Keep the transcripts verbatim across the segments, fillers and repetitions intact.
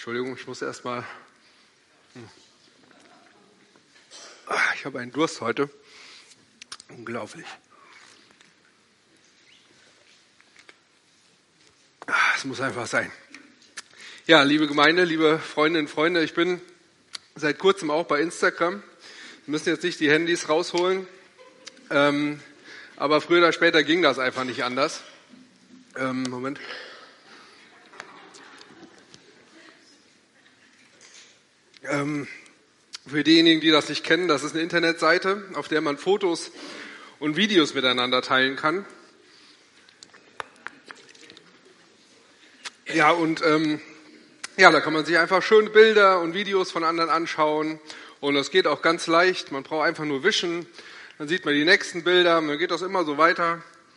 Entschuldigung, ich muss erst mal. Hm. Ich habe einen Durst heute. Unglaublich. Es muss einfach sein. Ja, liebe Gemeinde, liebe Freundinnen und Freunde, ich bin seit kurzem auch bei Instagram. Wir müssen jetzt nicht die Handys rausholen, ähm, aber früher oder später ging das einfach nicht anders. Ähm, Moment. Ähm, für diejenigen, die das nicht kennen, das ist eine Internetseite, auf der man Fotos und Videos miteinander teilen kann. Ja, und ähm, ja, da kann man sich einfach schöne Bilder und Videos von anderen anschauen. Und das geht auch ganz leicht. Man braucht einfach nur wischen. Dann sieht man die nächsten Bilder. Und dann geht das immer so weiter.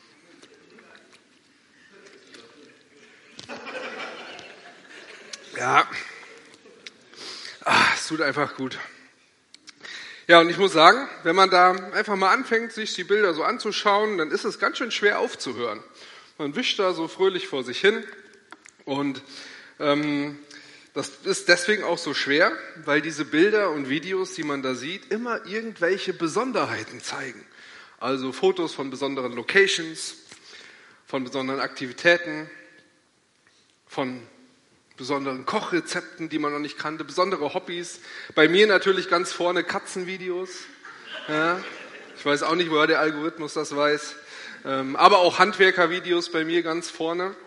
Ja, ah, es tut einfach gut. Ja, und ich muss sagen, wenn man da einfach mal anfängt, sich die Bilder so anzuschauen, dann ist es ganz schön schwer aufzuhören. Man wischt da so fröhlich vor sich hin. Und ähm, das ist deswegen auch so schwer, weil diese Bilder und Videos, die man da sieht, immer irgendwelche Besonderheiten zeigen. Also Fotos von besonderen Locations, von besonderen Aktivitäten, von besonderen Kochrezepten, die man noch nicht kannte, besondere Hobbys. Bei mir natürlich ganz vorne Katzenvideos. Ja, ich weiß auch nicht, woher der Algorithmus das weiß. Ähm, aber auch Handwerkervideos bei mir ganz vorne.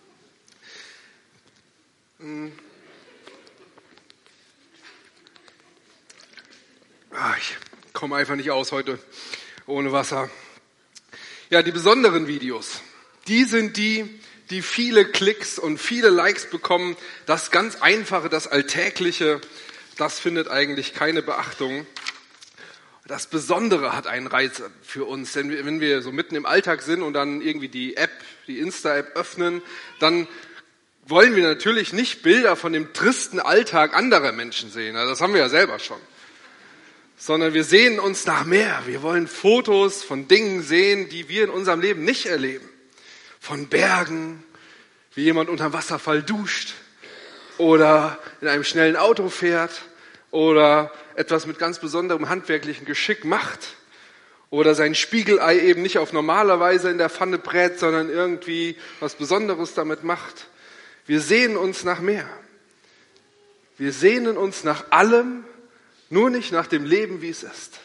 Ich komme einfach nicht aus heute ohne Wasser. Ja, die besonderen Videos, die sind die, die viele Klicks und viele Likes bekommen. Das ganz Einfache, das Alltägliche, das findet eigentlich keine Beachtung. Das Besondere hat einen Reiz für uns, denn wenn wir so mitten im Alltag sind und dann irgendwie die App, die Insta-App öffnen, dann wollen wir natürlich nicht Bilder von dem tristen Alltag anderer Menschen sehen. Das haben wir ja selber schon. Sondern wir sehnen uns nach mehr. Wir wollen Fotos von Dingen sehen, die wir in unserem Leben nicht erleben. Von Bergen, wie jemand unterm Wasserfall duscht oder in einem schnellen Auto fährt oder etwas mit ganz besonderem handwerklichen Geschick macht oder sein Spiegelei eben nicht auf normale Weise in der Pfanne brät, sondern irgendwie was Besonderes damit macht. Wir sehnen uns nach mehr. Wir sehnen uns nach allem, nur nicht nach dem Leben, wie es ist.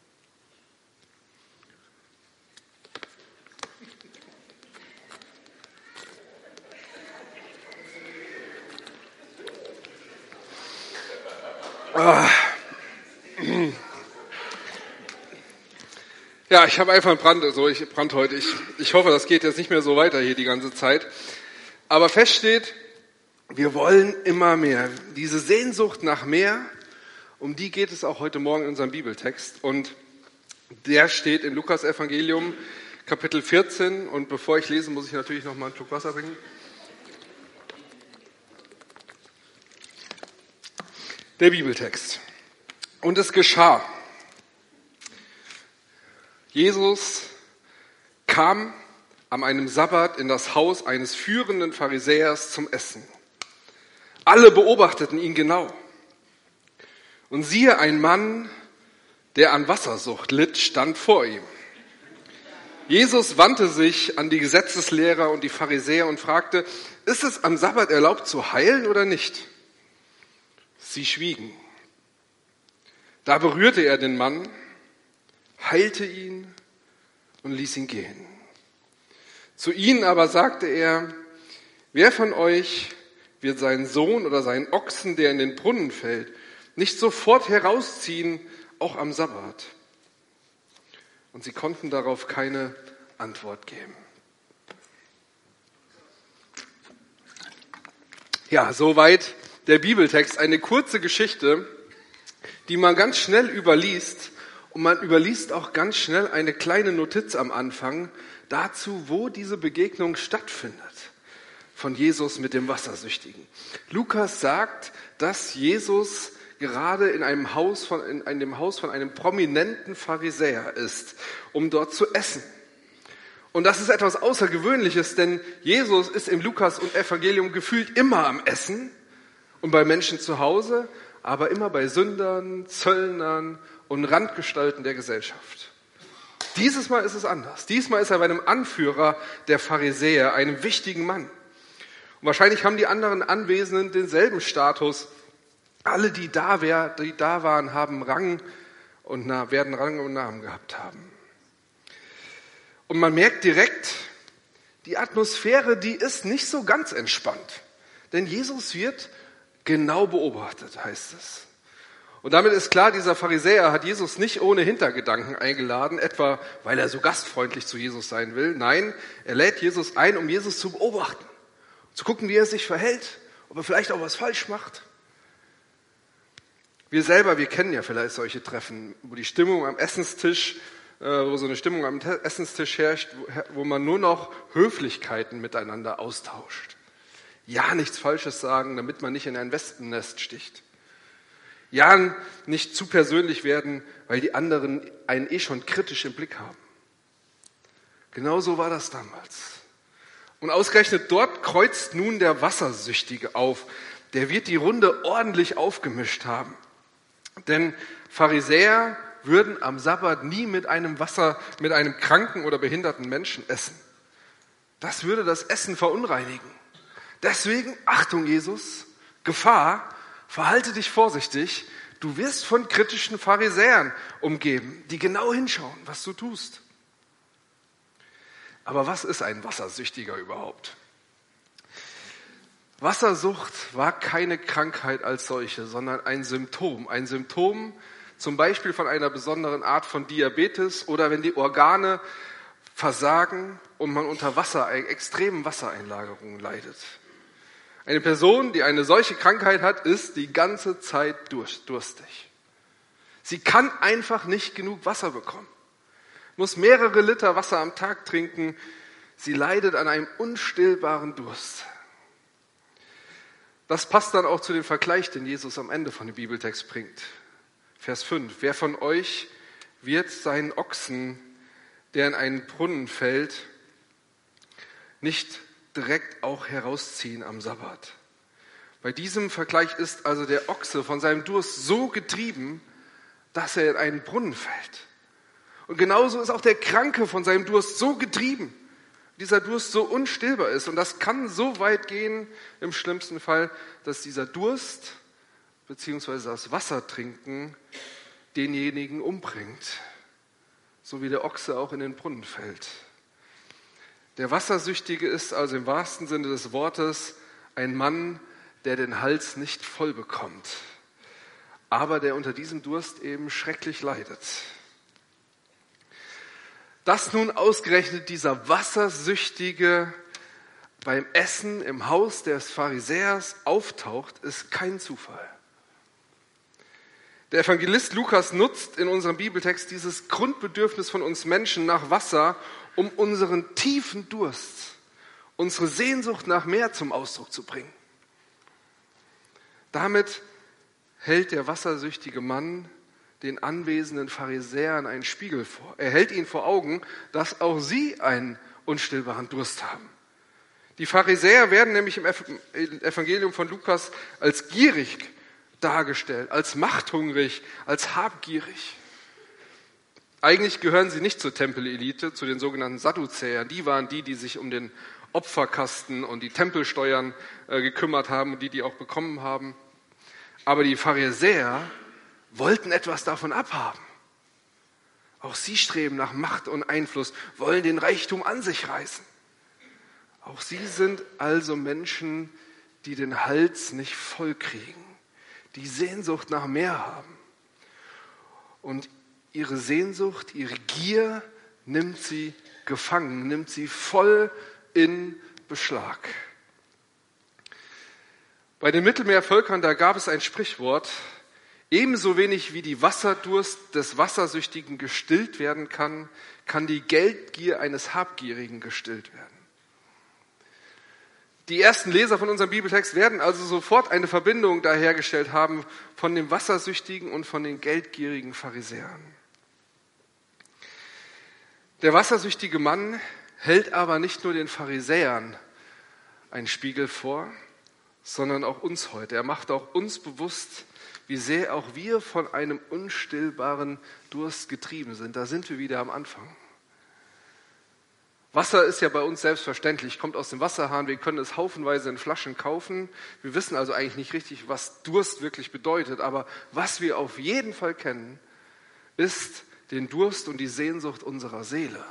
Ah. Ja, ich habe einfach einen Brand, also ich Brand heute. Ich, ich hoffe, das geht jetzt nicht mehr so weiter hier die ganze Zeit. Aber fest steht, wir wollen immer mehr. Diese Sehnsucht nach mehr, um die geht es auch heute Morgen in unserem Bibeltext. Und der steht im Lukas-Evangelium, Kapitel vierzehn. Und bevor ich lese, muss ich natürlich noch mal einen Schluck Wasser bringen. Der Bibeltext. Und es geschah. Jesus kam an einem Sabbat in das Haus eines führenden Pharisäers zum Essen. Alle beobachteten ihn genau. Und siehe, ein Mann, der an Wassersucht litt, stand vor ihm. Jesus wandte sich an die Gesetzeslehrer und die Pharisäer und fragte, ist es am Sabbat erlaubt zu heilen oder nicht? Sie schwiegen. Da berührte er den Mann, heilte ihn und ließ ihn gehen. Zu ihnen aber sagte er, wer von euch wird seinen Sohn oder seinen Ochsen, der in den Brunnen fällt, nicht sofort herausziehen, auch am Sabbat? Und sie konnten darauf keine Antwort geben. Ja, soweit der Bibeltext. Eine kurze Geschichte, die man ganz schnell überliest. Und man überliest auch ganz schnell eine kleine Notiz am Anfang dazu, wo diese Begegnung stattfindet von Jesus mit dem Wassersüchtigen. Lukas sagt, dass Jesus gerade in einem Haus von, in einem Haus von einem prominenten Pharisäer ist, um dort zu essen. Und das ist etwas Außergewöhnliches, denn Jesus ist im Lukas und Evangelium gefühlt immer am Essen Und bei Menschen zu Hause, aber immer bei Sündern, Zöllnern und Randgestalten der Gesellschaft. Dieses Mal ist es anders. Diesmal ist er bei einem Anführer der Pharisäer, einem wichtigen Mann. Und wahrscheinlich haben die anderen Anwesenden denselben Status. Alle, die da, wär, die da waren, haben Rang und na, werden Rang und Namen gehabt haben. Und man merkt direkt, die Atmosphäre, die ist nicht so ganz entspannt. Denn Jesus wird genau beobachtet, heißt es. Und damit ist klar, dieser Pharisäer hat Jesus nicht ohne Hintergedanken eingeladen, etwa weil er so gastfreundlich zu Jesus sein will. Nein, er lädt Jesus ein, um Jesus zu beobachten, zu gucken, wie er sich verhält, ob er vielleicht auch was falsch macht. Wir selber, wir kennen ja vielleicht solche Treffen, wo die Stimmung am Essenstisch, wo so eine Stimmung am Essenstisch herrscht, wo man nur noch Höflichkeiten miteinander austauscht. Ja, nichts Falsches sagen, damit man nicht in ein Wespennest sticht. Ja, nicht zu persönlich werden, weil die anderen einen eh schon kritisch im Blick haben. Genauso war das damals. Und ausgerechnet dort kreuzt nun der Wassersüchtige auf. Der wird die Runde ordentlich aufgemischt haben. Denn Pharisäer würden am Sabbat nie mit einem Wasser, mit einem kranken oder behinderten Menschen essen. Das würde das Essen verunreinigen. Deswegen, Achtung Jesus, Gefahr, verhalte dich vorsichtig, du wirst von kritischen Pharisäern umgeben, die genau hinschauen, was du tust. Aber was ist ein Wassersüchtiger überhaupt? Wassersucht war keine Krankheit als solche, sondern ein Symptom. Ein Symptom zum Beispiel von einer besonderen Art von Diabetes oder wenn die Organe versagen und man unter Wasser, extremen Wassereinlagerungen leidet. Eine Person, die eine solche Krankheit hat, ist die ganze Zeit durstig. Sie kann einfach nicht genug Wasser bekommen, muss mehrere Liter Wasser am Tag trinken. Sie leidet an einem unstillbaren Durst. Das passt dann auch zu dem Vergleich, den Jesus am Ende von dem Bibeltext bringt. Vers fünf. Wer von euch wird seinen Ochsen, der in einen Brunnen fällt, nicht direkt auch herausziehen am Sabbat? Bei diesem Vergleich ist also der Ochse von seinem Durst so getrieben, dass er in einen Brunnen fällt. Und genauso ist auch der Kranke von seinem Durst so getrieben, dieser Durst so unstillbar ist. Und das kann so weit gehen, im schlimmsten Fall, dass dieser Durst bzw. das Wassertrinken denjenigen umbringt, so wie der Ochse auch in den Brunnen fällt. Der Wassersüchtige ist also im wahrsten Sinne des Wortes ein Mann, der den Hals nicht voll bekommt, aber der unter diesem Durst eben schrecklich leidet. Dass nun ausgerechnet dieser Wassersüchtige beim Essen im Haus des Pharisäers auftaucht, ist kein Zufall. Der Evangelist Lukas nutzt in unserem Bibeltext dieses Grundbedürfnis von uns Menschen nach Wasser, um unseren tiefen Durst, unsere Sehnsucht nach mehr zum Ausdruck zu bringen. Damit hält der wassersüchtige Mann den anwesenden Pharisäern einen Spiegel vor. Er hält ihnen vor Augen, dass auch sie einen unstillbaren Durst haben. Die Pharisäer werden nämlich im Evangelium von Lukas als gierig dargestellt, als machthungrig, als habgierig. Eigentlich gehören sie nicht zur Tempelelite, zu den sogenannten Sadduzäern. Die waren die, die sich um den Opferkasten und die Tempelsteuern äh, gekümmert haben und die, die auch bekommen haben. Aber die Pharisäer wollten etwas davon abhaben. Auch sie streben nach Macht und Einfluss, wollen den Reichtum an sich reißen. Auch sie sind also Menschen, die den Hals nicht voll kriegen, die Sehnsucht nach mehr haben. Und ihre Sehnsucht, ihre Gier nimmt sie gefangen, nimmt sie voll in Beschlag. Bei den Mittelmeervölkern, da gab es ein Sprichwort: Ebenso wenig wie die Wasserdurst des Wassersüchtigen gestillt werden kann, kann die Geldgier eines Habgierigen gestillt werden. Die ersten Leser von unserem Bibeltext werden also sofort eine Verbindung dahergestellt haben von dem Wassersüchtigen und von den geldgierigen Pharisäern. Der wassersüchtige Mann hält aber nicht nur den Pharisäern einen Spiegel vor, sondern auch uns heute. Er macht auch uns bewusst, wie sehr auch wir von einem unstillbaren Durst getrieben sind. Da sind wir wieder am Anfang. Wasser ist ja bei uns selbstverständlich, kommt aus dem Wasserhahn, wir können es haufenweise in Flaschen kaufen. Wir wissen also eigentlich nicht richtig, was Durst wirklich bedeutet, aber was wir auf jeden Fall kennen, ist den Durst und die Sehnsucht unserer Seele.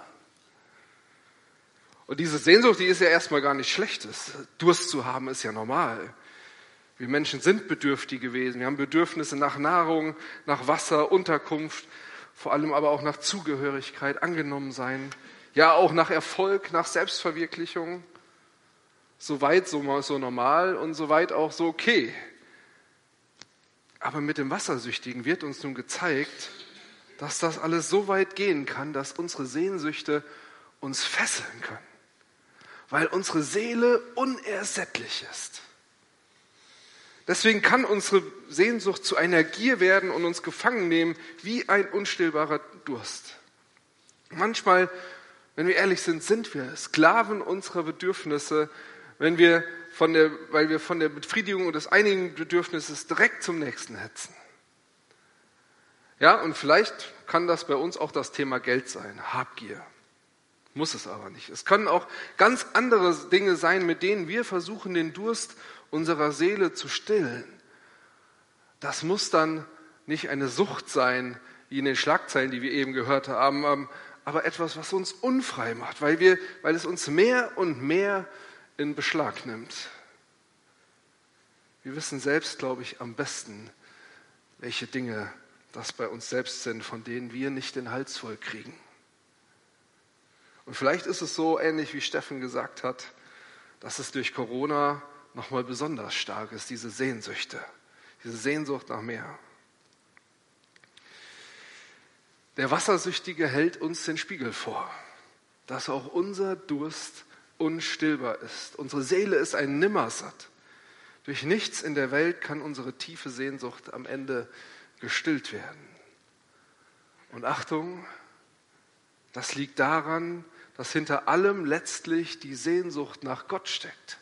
Und diese Sehnsucht, die ist ja erstmal gar nicht Schlechtes. Durst zu haben ist ja normal. Wir Menschen sind bedürftig gewesen, wir haben Bedürfnisse nach Nahrung, nach Wasser, Unterkunft, vor allem aber auch nach Zugehörigkeit, angenommen sein. Ja, auch nach Erfolg, nach Selbstverwirklichung. Soweit so, so normal und soweit auch so okay. Aber mit dem Wassersüchtigen wird uns nun gezeigt, dass das alles so weit gehen kann, dass unsere Sehnsüchte uns fesseln können. Weil unsere Seele unersättlich ist. Deswegen kann unsere Sehnsucht zu einer Gier werden und uns gefangen nehmen wie ein unstillbarer Durst. Manchmal, wenn wir ehrlich sind, sind wir Sklaven unserer Bedürfnisse, wenn wir von der, weil wir von der Befriedigung des einigen Bedürfnisses direkt zum nächsten hetzen. Ja, und vielleicht kann das bei uns auch das Thema Geld sein, Habgier. Muss es aber nicht. Es können auch ganz andere Dinge sein, mit denen wir versuchen, den Durst unserer Seele zu stillen. Das muss dann nicht eine Sucht sein, wie in den Schlagzeilen, die wir eben gehört haben, aber etwas, was uns unfrei macht, weil, wir, weil es uns mehr und mehr in Beschlag nimmt. Wir wissen selbst, glaube ich, am besten, welche Dinge das bei uns selbst sind, von denen wir nicht den Hals voll kriegen. Und vielleicht ist es so ähnlich, wie Steffen gesagt hat, dass es durch Corona nochmal besonders stark ist, diese Sehnsüchte, diese Sehnsucht nach mehr. Der Wassersüchtige hält uns den Spiegel vor, dass auch unser Durst unstillbar ist. Unsere Seele ist ein Nimmersatt. Durch nichts in der Welt kann unsere tiefe Sehnsucht am Ende gestillt werden. Und Achtung, das liegt daran, dass hinter allem letztlich die Sehnsucht nach Gott steckt.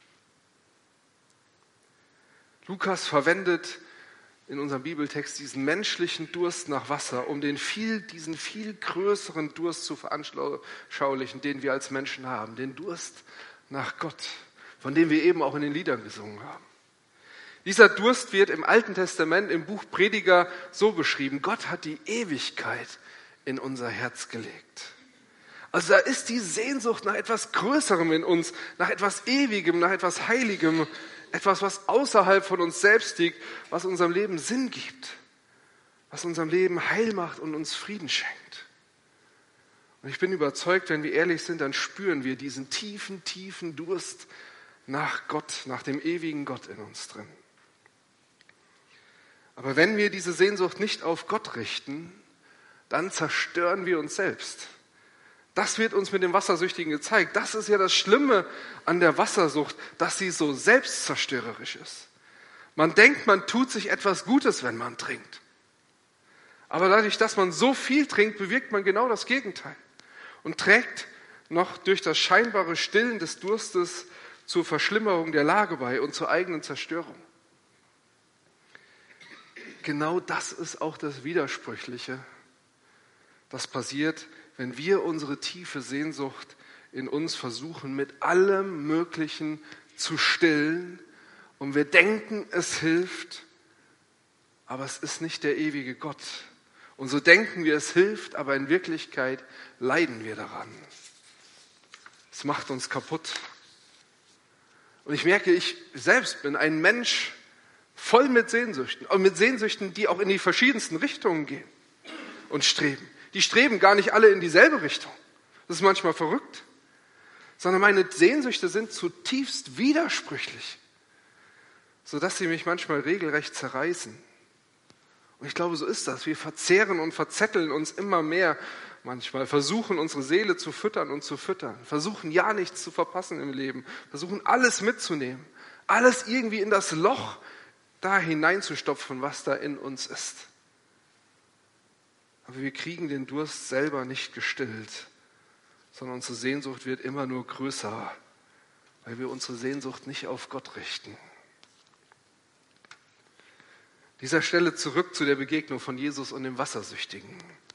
Lukas verwendet in unserem Bibeltext diesen menschlichen Durst nach Wasser, um den viel, diesen viel größeren Durst zu veranschaulichen, den wir als Menschen haben, den Durst nach Gott, von dem wir eben auch in den Liedern gesungen haben. Dieser Durst wird im Alten Testament im Buch Prediger so beschrieben: Gott hat die Ewigkeit in unser Herz gelegt. Also da ist die Sehnsucht nach etwas Größerem in uns, nach etwas Ewigem, nach etwas Heiligem, etwas, was außerhalb von uns selbst liegt, was unserem Leben Sinn gibt, was unserem Leben Heil macht und uns Frieden schenkt. Und ich bin überzeugt, wenn wir ehrlich sind, dann spüren wir diesen tiefen, tiefen Durst nach Gott, nach dem ewigen Gott in uns drin. Aber wenn wir diese Sehnsucht nicht auf Gott richten, dann zerstören wir uns selbst. Das wird uns mit dem Wassersüchtigen gezeigt. Das ist ja das Schlimme an der Wassersucht, dass sie so selbstzerstörerisch ist. Man denkt, man tut sich etwas Gutes, wenn man trinkt. Aber dadurch, dass man so viel trinkt, bewirkt man genau das Gegenteil und trägt noch durch das scheinbare Stillen des Durstes zur Verschlimmerung der Lage bei und zur eigenen Zerstörung. Genau das ist auch das Widersprüchliche, das passiert, wenn wir unsere tiefe Sehnsucht in uns versuchen, mit allem Möglichen zu stillen und wir denken, es hilft, aber es ist nicht der ewige Gott. Und so denken wir, es hilft, aber in Wirklichkeit leiden wir daran. Es macht uns kaputt. Und ich merke, ich selbst bin ein Mensch voll mit Sehnsüchten und mit Sehnsüchten, die auch in die verschiedensten Richtungen gehen und streben. Die streben gar nicht alle in dieselbe Richtung. Das ist manchmal verrückt. Sondern meine Sehnsüchte sind zutiefst widersprüchlich, sodass sie mich manchmal regelrecht zerreißen. Und ich glaube, so ist das. Wir verzehren und verzetteln uns immer mehr manchmal, versuchen unsere Seele zu füttern und zu füttern, versuchen ja nichts zu verpassen im Leben, versuchen alles mitzunehmen, alles irgendwie in das Loch da hineinzustopfen, was da in uns ist. Aber wir kriegen den Durst selber nicht gestillt, sondern unsere Sehnsucht wird immer nur größer, weil wir unsere Sehnsucht nicht auf Gott richten. dieser Stelle zurück zu der Begegnung von Jesus und dem Wassersüchtigen.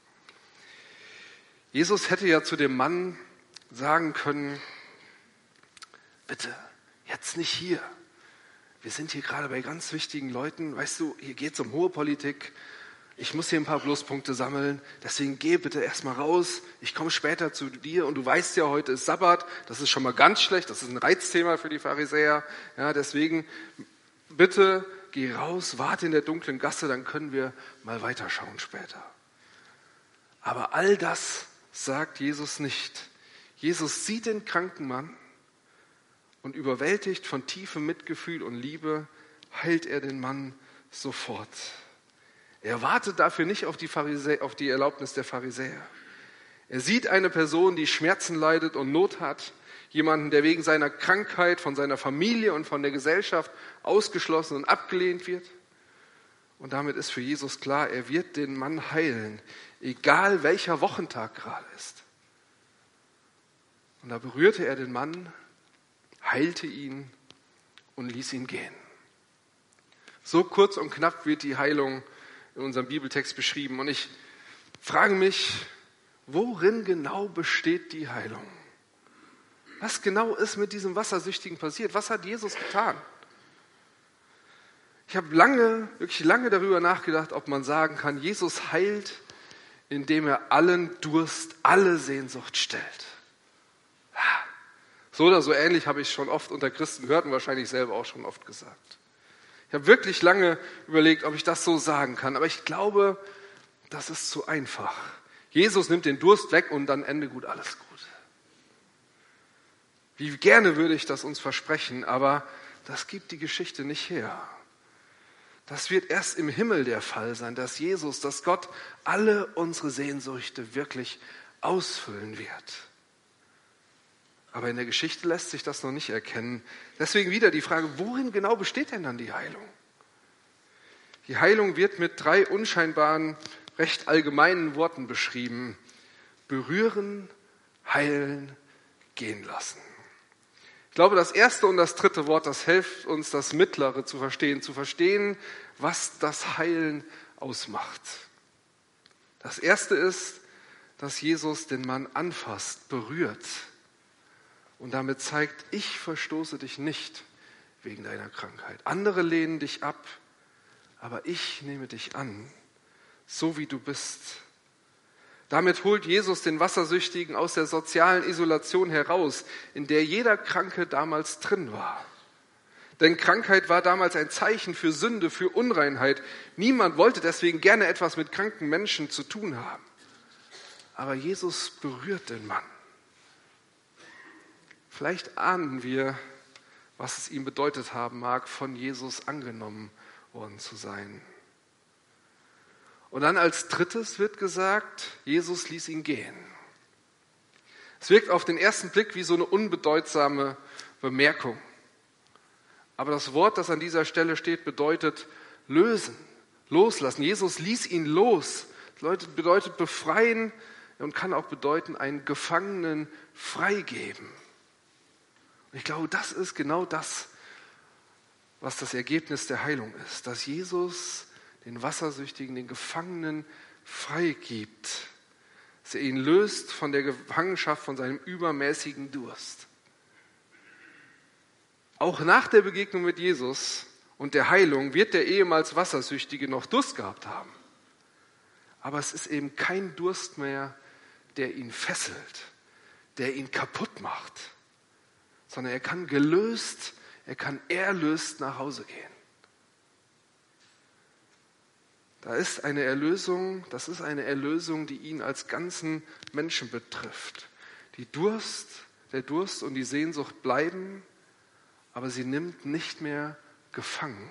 Jesus hätte ja zu dem Mann sagen können, bitte, jetzt nicht hier. Wir sind hier gerade bei ganz wichtigen Leuten. Weißt du, hier geht es um hohe Politik. Ich muss hier ein paar Pluspunkte sammeln. Deswegen geh bitte erstmal raus. Ich komme später zu dir. Und du weißt ja, heute ist Sabbat. Das ist schon mal ganz schlecht. Das ist ein Reizthema für die Pharisäer. Ja, deswegen bitte geh raus, warte in der dunklen Gasse, dann können wir mal weiterschauen später. Aber all das sagt Jesus nicht. Jesus sieht den kranken Mann und überwältigt von tiefem Mitgefühl und Liebe heilt er den Mann sofort. Er wartet dafür nicht auf die, Pharisä- auf die Erlaubnis der Pharisäer. Er sieht eine Person, die Schmerzen leidet und Not hat, jemanden, der wegen seiner Krankheit von seiner Familie und von der Gesellschaft ausgeschlossen und abgelehnt wird. Und damit ist für Jesus klar, er wird den Mann heilen, egal welcher Wochentag gerade ist. Und da berührte er den Mann, heilte ihn und ließ ihn gehen. So kurz und knapp wird die Heilung in unserem Bibeltext beschrieben. Und ich frage mich, worin genau besteht die Heilung? Was genau ist mit diesem Wassersüchtigen passiert? Was hat Jesus getan? Ich habe lange, wirklich lange darüber nachgedacht, ob man sagen kann, Jesus heilt, indem er allen Durst, alle Sehnsucht stillt. So oder so ähnlich habe ich schon oft unter Christen gehört und wahrscheinlich selber auch schon oft gesagt. Ich habe wirklich lange überlegt, ob ich das so sagen kann, aber ich glaube, das ist zu einfach. Jesus nimmt den Durst weg und dann Ende gut, alles gut. Wie gerne würde ich das uns versprechen, aber das gibt die Geschichte nicht her. Das wird erst im Himmel der Fall sein, dass Jesus, dass Gott alle unsere Sehnsüchte wirklich ausfüllen wird. Aber in der Geschichte lässt sich das noch nicht erkennen. Deswegen wieder die Frage, worin genau besteht denn dann die Heilung? Die Heilung wird mit drei unscheinbaren, recht allgemeinen Worten beschrieben. Berühren, heilen, gehen lassen. Ich glaube, das erste und das dritte Wort, das hilft uns, das mittlere zu verstehen, zu verstehen, was das Heilen ausmacht. Das erste ist, dass Jesus den Mann anfasst, berührt und damit zeigt, ich verstoße dich nicht wegen deiner Krankheit. Andere lehnen dich ab, aber ich nehme dich an, so wie du bist. Damit holt Jesus den Wassersüchtigen aus der sozialen Isolation heraus, in der jeder Kranke damals drin war. Denn Krankheit war damals ein Zeichen für Sünde, für Unreinheit. Niemand wollte deswegen gerne etwas mit kranken Menschen zu tun haben. Aber Jesus berührt den Mann. Vielleicht ahnen wir, was es ihm bedeutet haben mag, von Jesus angenommen worden zu sein. Und dann als drittes wird gesagt, Jesus ließ ihn gehen. Es wirkt auf den ersten Blick wie so eine unbedeutsame Bemerkung. Aber das Wort, das an dieser Stelle steht, bedeutet lösen, loslassen. Jesus ließ ihn los. Das bedeutet befreien und kann auch bedeuten, einen Gefangenen freigeben. Und ich glaube, das ist genau das, was das Ergebnis der Heilung ist. Dass Jesus den Wassersüchtigen, den Gefangenen freigibt. Dass er ihn löst von der Gefangenschaft, von seinem übermäßigen Durst. Auch nach der Begegnung mit Jesus und der Heilung wird der ehemals Wassersüchtige noch Durst gehabt haben. Aber es ist eben kein Durst mehr, der ihn fesselt, der ihn kaputt macht, sondern er kann gelöst, er kann erlöst nach Hause gehen. Da ist eine Erlösung, das ist eine Erlösung, die ihn als ganzen Menschen betrifft. Die Durst, der Durst und die Sehnsucht bleiben, aber sie nimmt nicht mehr gefangen.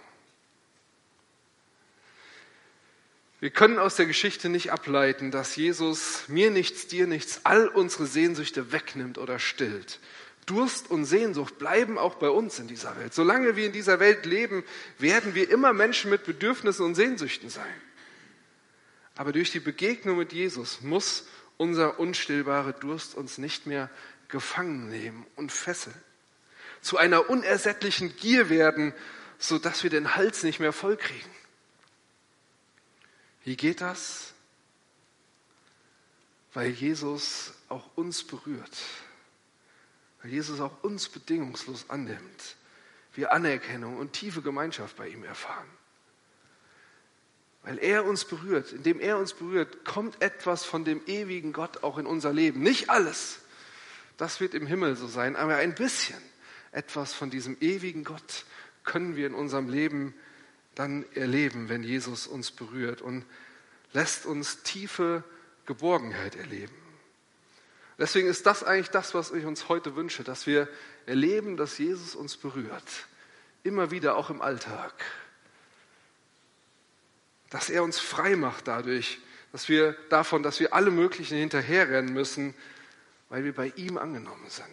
Wir können aus der Geschichte nicht ableiten, dass Jesus mir nichts, dir nichts, all unsere Sehnsüchte wegnimmt oder stillt. Durst und Sehnsucht bleiben auch bei uns in dieser Welt. Solange wir in dieser Welt leben, werden wir immer Menschen mit Bedürfnissen und Sehnsüchten sein. Aber durch die Begegnung mit Jesus muss unser unstillbarer Durst uns nicht mehr gefangen nehmen und fesseln. Zu einer unersättlichen Gier werden, sodass wir den Hals nicht mehr voll kriegen. Wie geht das? Weil Jesus auch uns berührt. Weil Jesus auch uns bedingungslos annimmt. Wir Anerkennung und tiefe Gemeinschaft bei ihm erfahren. Weil er uns berührt, indem er uns berührt, kommt etwas von dem ewigen Gott auch in unser Leben. Nicht alles, das wird im Himmel so sein, aber ein bisschen etwas von diesem ewigen Gott können wir in unserem Leben dann erleben, wenn Jesus uns berührt und lässt uns tiefe Geborgenheit erleben. Deswegen ist das eigentlich das, was ich uns heute wünsche, dass wir erleben, dass Jesus uns berührt. Immer wieder, auch im Alltag. Dass er uns frei macht dadurch, dass wir davon, dass wir alle möglichen hinterherrennen müssen, weil wir bei ihm angenommen sind.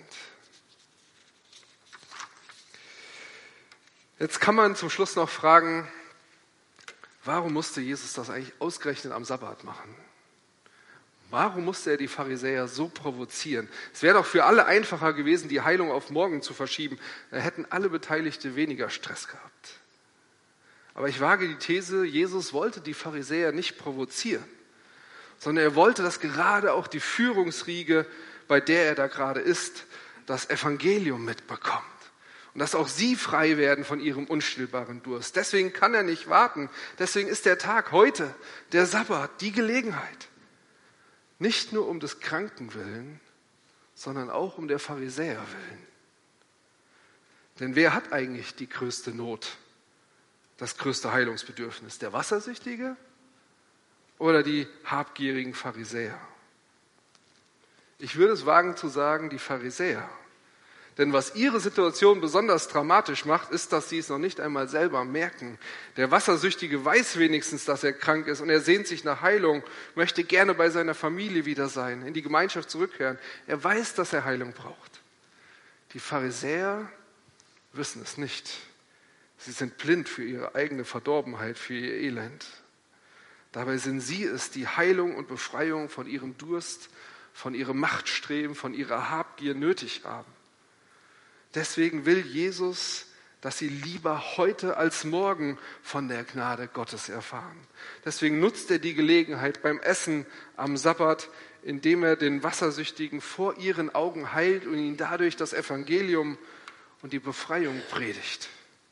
Jetzt kann man zum Schluss noch fragen, warum musste Jesus das eigentlich ausgerechnet am Sabbat machen? Warum musste er die Pharisäer so provozieren? Es wäre doch für alle einfacher gewesen, die Heilung auf morgen zu verschieben. Da hätten alle Beteiligte weniger Stress gehabt. Aber ich wage die These, Jesus wollte die Pharisäer nicht provozieren, sondern er wollte, dass gerade auch die Führungsriege, bei der er da gerade ist, das Evangelium mitbekommt. Und dass auch sie frei werden von ihrem unstillbaren Durst. Deswegen kann er nicht warten. Deswegen ist der Tag heute, der Sabbat, die Gelegenheit. Nicht nur um des Kranken willen, sondern auch um der Pharisäer willen. Denn wer hat eigentlich die größte Not, das größte Heilungsbedürfnis? Der Wassersüchtige oder die habgierigen Pharisäer? Ich würde es wagen zu sagen, die Pharisäer. Denn was ihre Situation besonders dramatisch macht, ist, dass sie es noch nicht einmal selber merken. Der Wassersüchtige weiß wenigstens, dass er krank ist und er sehnt sich nach Heilung, möchte gerne bei seiner Familie wieder sein, in die Gemeinschaft zurückkehren. Er weiß, dass er Heilung braucht. Die Pharisäer wissen es nicht. Sie sind blind für ihre eigene Verdorbenheit, für ihr Elend. Dabei sind sie es, die Heilung und Befreiung von ihrem Durst, von ihrem Machtstreben, von ihrer Habgier nötig haben. Deswegen will Jesus, dass sie lieber heute als morgen von der Gnade Gottes erfahren. Deswegen nutzt er die Gelegenheit beim Essen am Sabbat, indem er den Wassersüchtigen vor ihren Augen heilt und ihnen dadurch das Evangelium und die Befreiung predigt.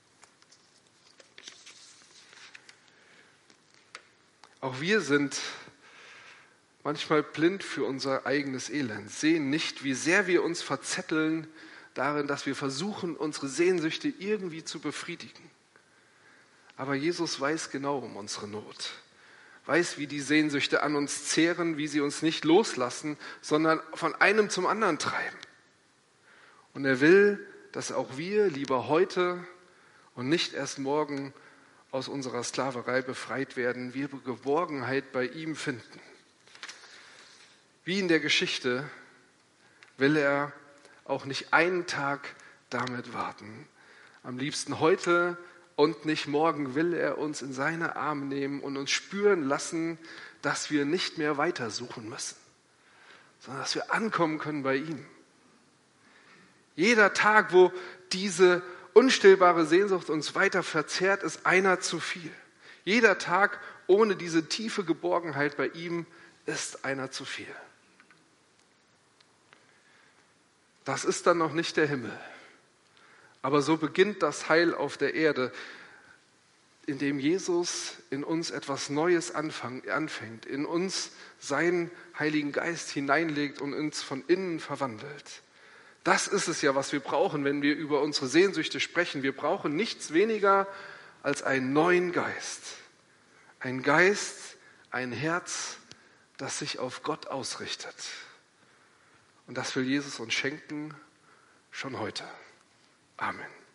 Auch wir sind manchmal blind für unser eigenes Elend, sehen nicht, wie sehr wir uns verzetteln darin, dass wir versuchen, unsere Sehnsüchte irgendwie zu befriedigen. Aber Jesus weiß genau um unsere Not, weiß, wie die Sehnsüchte an uns zehren, wie sie uns nicht loslassen, sondern von einem zum anderen treiben. Und er will, dass auch wir lieber heute und nicht erst morgen aus unserer Sklaverei befreit werden, wir Geborgenheit bei ihm finden. Wie in der Geschichte will er auch nicht einen Tag damit warten. Am liebsten heute und nicht morgen will er uns in seine Arme nehmen und uns spüren lassen, dass wir nicht mehr weitersuchen müssen, sondern dass wir ankommen können bei ihm. Jeder Tag, wo diese unstillbare Sehnsucht uns weiter verzehrt, ist einer zu viel. Jeder Tag ohne diese tiefe Geborgenheit bei ihm ist einer zu viel. Das ist dann noch nicht der Himmel. Aber so beginnt das Heil auf der Erde, indem Jesus in uns etwas Neues anfängt, in uns seinen Heiligen Geist hineinlegt und uns von innen verwandelt. Das ist es ja, was wir brauchen, wenn wir über unsere Sehnsüchte sprechen. Wir brauchen nichts weniger als einen neuen Geist. Ein Geist, ein Herz, das sich auf Gott ausrichtet. Und das will Jesus uns schenken, schon heute. Amen.